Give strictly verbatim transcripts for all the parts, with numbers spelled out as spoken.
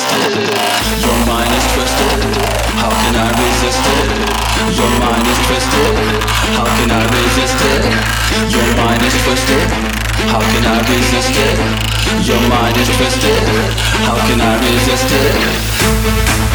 twisted. Your mind is twisted. How can I resist it? Your mind is twisted. How can I resist it? Your mind is twisted. How can I resist it? Your mind is twisted. How can I resist it?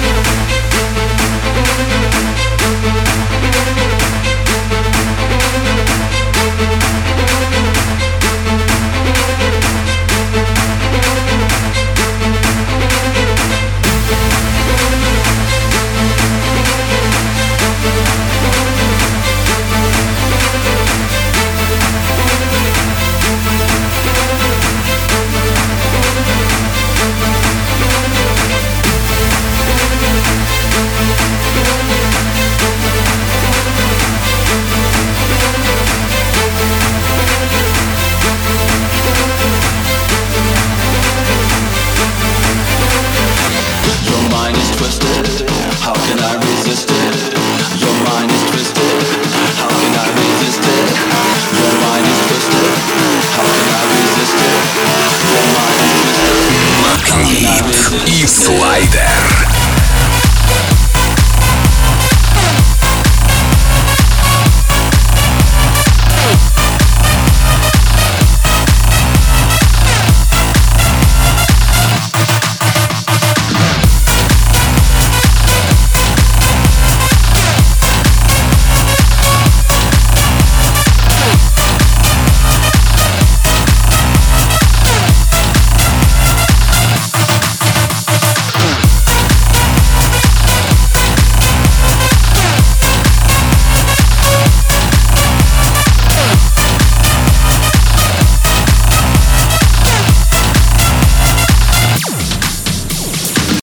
How can I resist it? Your mind is twisted. How can I resist it? Your mind is twisted. How can I resist it? Your mind is twisted. How can I resist it? И Слайдер.